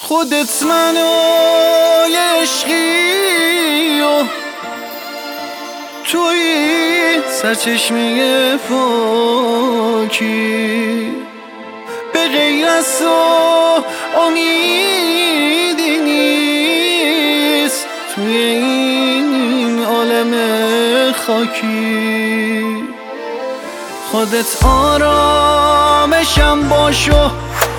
خودت منو یه عشقی و توی سرچشمه پاکی، به غیر از تو امیدی نیست توی این عالم خاکی. خودت آرامشم باشو،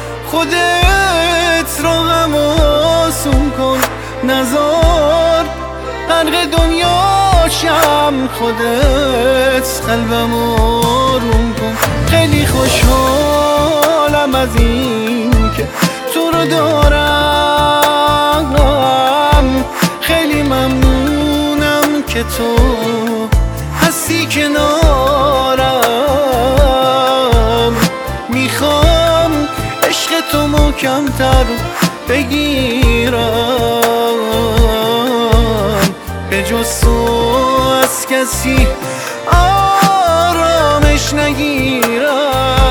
خودت رو غم آسون کن، نزار غرق دنیاشم، خودت قلبم آروم کن. خیلی خوشحالم از این که تو رو دارم، خیلی ممنونم که تو هستی کنارم. میخوام عشق تو محکم‌تر بگیرم، به جز تو از کسی آرامش نگیرم.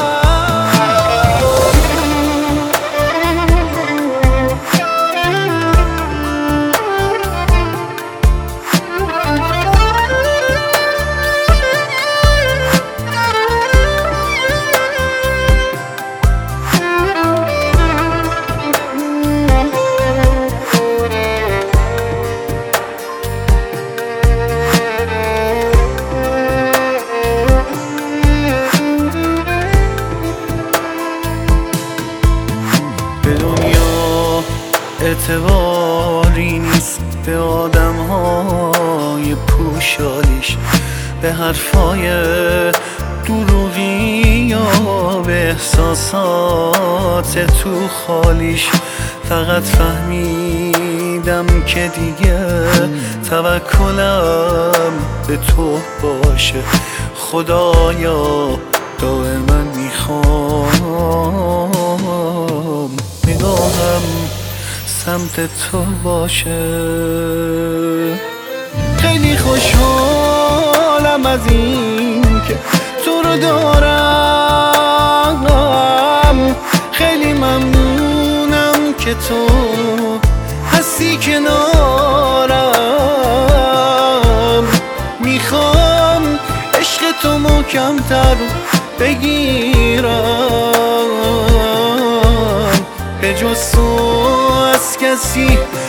به دنیا اعتباری نیست به آدم های پوشالیش، به حرفای دروغی یا به احساسات تو خالیش. فقط فهمیدم که دیگه توکلم به تو باشه، خدایا دائما میخوام نگاهم سمت تو باشه. خیلی خوشحالم از این که تو رو دارم، خیلی ممنونم که تو هستی کنارم. میخوام عشق تو محکم‌تر بگیرم، به جز تو از کسی